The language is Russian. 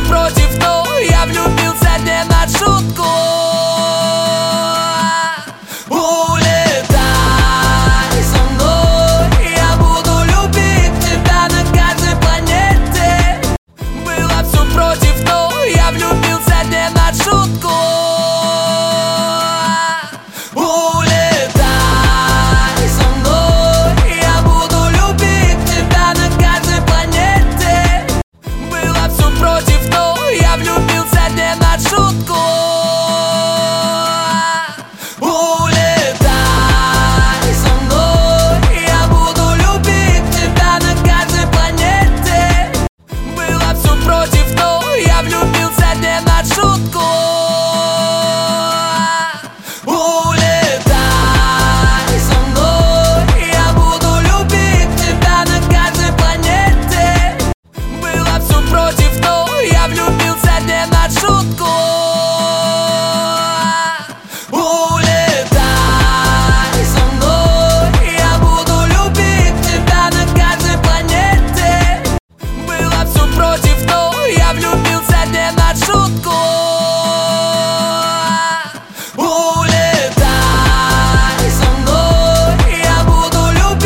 против, но я влюбился не на шутку. Улетай со мной, я буду любить тебя на каждой планете. Было все против, но я влюбился не на шутку. Улетай со мной, я буду любить тебя на каждой планете. Было все против, но я влюбился не на шутку. Улетай со мной, я буду любить тебя на каждой планете. Было все против, но я влюбился не на шутку.